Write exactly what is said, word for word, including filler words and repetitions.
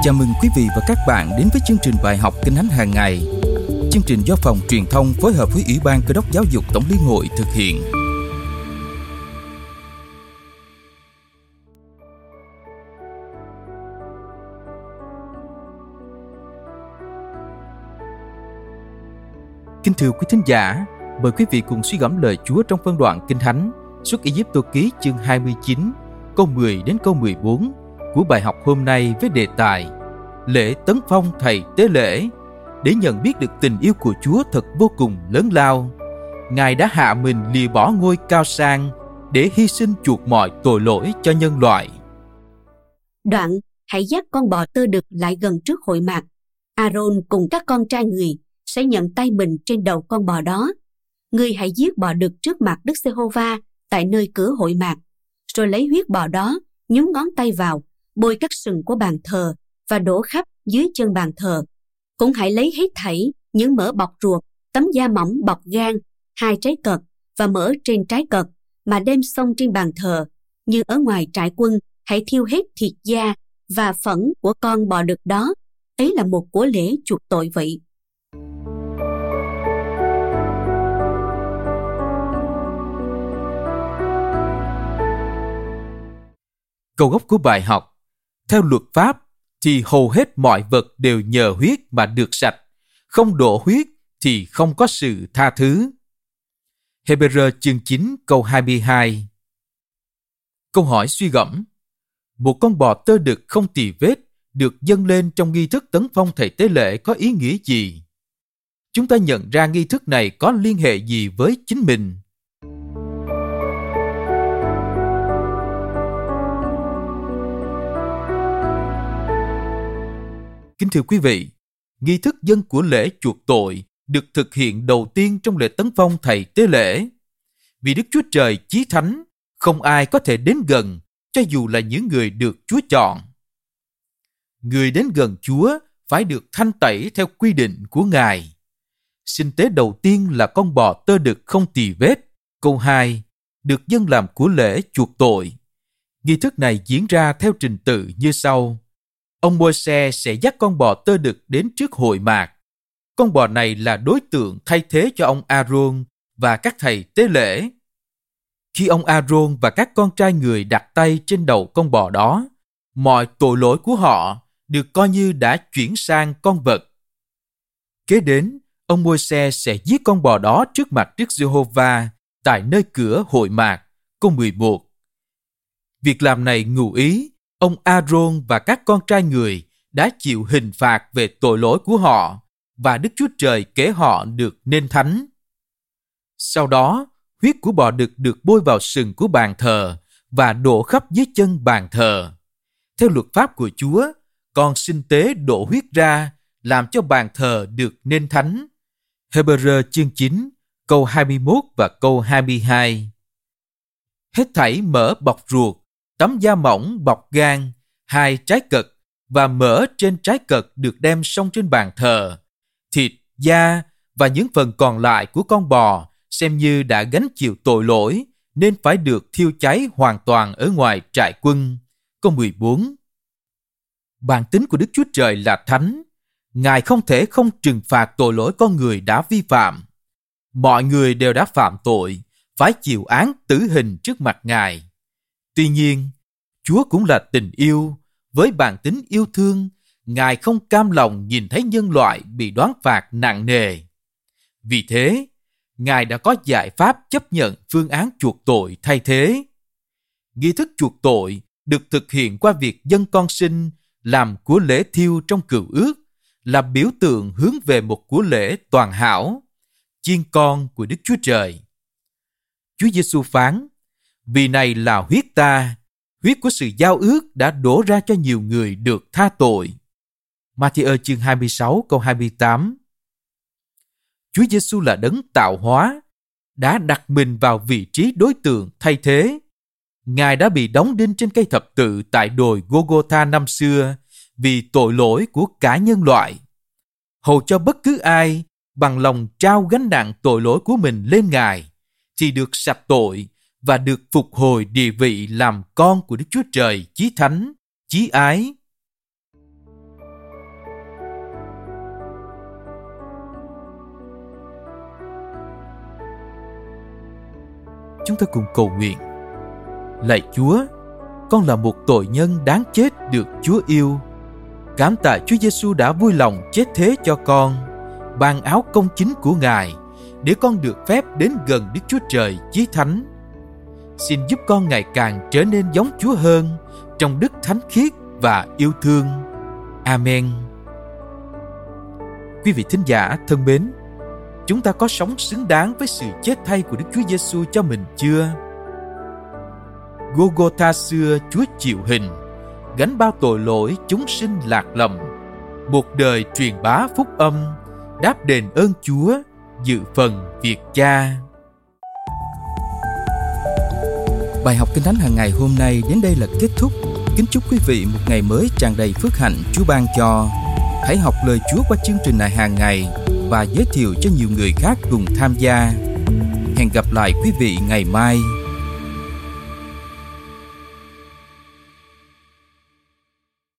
Chào mừng quý vị và các bạn đến với chương trình bài học Kinh Thánh hàng ngày. Chương trình do Phòng Truyền thông phối hợp với Ủy ban Cơ đốc Giáo dục Tổng liên hội thực hiện. Kính thưa quý thính giả, mời quý vị cùng suy gẫm lời Chúa trong phân đoạn Kinh Thánh Xuất Ai-cập ký chương hai mươi chín, câu mười đến câu mười bốn của bài học hôm nay với đề tài Lễ tấn phong thầy tế lễ. Để nhận biết được tình yêu của Chúa thật vô cùng lớn lao, Ngài đã hạ mình lìa bỏ ngôi cao sang để hy sinh chuộc mọi tội lỗi cho nhân loại. Đoạn, hãy dắt con bò tơ đực lại gần trước hội mạc. Aaron cùng các con trai người sẽ nhận tay mình trên đầu con bò đó. Ngươi hãy giết bò đực trước mặt Đức Giê-hô-va tại nơi cửa hội mạc, rồi lấy huyết bò đó nhúng ngón tay vào, bôi các sừng của bàn thờ và đổ khắp dưới chân bàn thờ. Cũng hãy lấy hết thảy những mỡ bọc ruột, tấm da mỏng bọc gan, hai trái cật và mỡ trên trái cật mà đem xông trên bàn thờ. Như ở ngoài trại quân, hãy thiêu hết thịt da và phẫn của con bò đực đó. Ấy là một của lễ chuộc tội vậy. Câu gốc của bài học: theo luật pháp thì hầu hết mọi vật đều nhờ huyết mà được sạch, không đổ huyết thì không có sự tha thứ. Hê-bơ-rơ chương chín câu hai mươi hai. Câu hỏi suy gẫm: một con bò tơ đực không tì vết được dâng lên trong nghi thức tấn phong thầy tế lễ có ý nghĩa gì? Chúng ta nhận ra nghi thức này có liên hệ gì với chính mình? Kính thưa quý vị, nghi thức dâng của lễ chuộc tội được thực hiện đầu tiên trong lễ tấn phong thầy tế lễ. Vì Đức Chúa Trời chí thánh, không ai có thể đến gần, cho dù là những người được Chúa chọn. Người đến gần Chúa phải được thanh tẩy theo quy định của Ngài. Sinh tế đầu tiên là con bò tơ đực không tì vết. Câu hai, được dâng làm của lễ chuộc tội. Nghi thức này diễn ra theo trình tự như sau. Ông Môi-se sẽ dắt con bò tơ đực đến trước hội mạc. Con bò này là đối tượng thay thế cho ông Aaron và các thầy tế lễ. Khi ông Aaron và các con trai người đặt tay trên đầu con bò đó, mọi tội lỗi của họ được coi như đã chuyển sang con vật. Kế đến, ông Môi-se sẽ giết con bò đó trước mặt Đức Giê-hô-va tại nơi cửa hội mạc. Câu mười một. Việc làm này ngụ ý ông Aaron và các con trai người đã chịu hình phạt về tội lỗi của họ và Đức Chúa Trời kể họ được nên thánh. Sau đó, huyết của bò đực được bôi vào sừng của bàn thờ và đổ khắp dưới chân bàn thờ. Theo luật pháp của Chúa, con sinh tế đổ huyết ra làm cho bàn thờ được nên thánh. Hê-bơ-rơ chương chín, câu hai mươi mốt và câu hai mươi hai. Hết thảy mỡ bọc ruột, tấm da mỏng bọc gan, hai trái cật và mỡ trên trái cật được đem xông trên bàn thờ. Thịt, da và những phần còn lại của con bò xem như đã gánh chịu tội lỗi nên phải được thiêu cháy hoàn toàn ở ngoài trại quân. Câu mười bốn. Bản tính của Đức Chúa Trời là thánh. Ngài không thể không trừng phạt tội lỗi con người đã vi phạm. Mọi người đều đã phạm tội, phải chịu án tử hình trước mặt Ngài. Tuy nhiên, Chúa cũng là tình yêu. Với bản tính yêu thương, Ngài không cam lòng nhìn thấy nhân loại bị đoán phạt nặng nề. Vì thế, Ngài đã có giải pháp chấp nhận phương án chuộc tội thay thế. Nghi thức chuộc tội được thực hiện qua việc dâng con sinh làm của lễ thiêu trong cựu ước, là biểu tượng hướng về một của lễ toàn hảo, chiên con của Đức Chúa Trời. Chúa Giêsu phán: vì này là huyết ta, huyết của sự giao ước đã đổ ra cho nhiều người được tha tội. Ma-thi-ơ chương hai mươi sáu câu hai mươi tám. Chúa Giêsu là đấng tạo hóa, đã đặt mình vào vị trí đối tượng thay thế. Ngài đã bị đóng đinh trên cây thập tự tại đồi Gô-gô-tha năm xưa vì tội lỗi của cả nhân loại, hầu cho bất cứ ai bằng lòng trao gánh nặng tội lỗi của mình lên Ngài thì được sạch tội và được phục hồi địa vị làm con của Đức Chúa Trời chí thánh, chí ái. Chúng ta cùng cầu nguyện. Lạy Chúa, con là một tội nhân đáng chết được Chúa yêu. Cảm tạ Chúa Giêsu đã vui lòng chết thế cho con, ban áo công chính của Ngài để con được phép đến gần Đức Chúa Trời Chí Thánh. Xin giúp con ngày càng trở nên giống Chúa hơn trong đức thánh khiết và yêu thương. Amen. Quý vị thính giả thân mến, chúng ta có sống xứng đáng với sự chết thay của Đức Chúa Giêsu cho mình chưa? Golgotha xưa Chúa chịu hình, gánh bao tội lỗi chúng sinh lạc lầm. Một đời truyền bá phúc âm, đáp đền ơn Chúa, dự phần việc Cha. Bài học Kinh Thánh hàng ngày hôm nay đến đây là kết thúc. Kính chúc quý vị một ngày mới tràn đầy phước hạnh Chúa ban cho. Hãy học lời Chúa qua chương trình này hàng ngày và giới thiệu cho nhiều người khác cùng tham gia. Hẹn gặp lại quý vị ngày mai.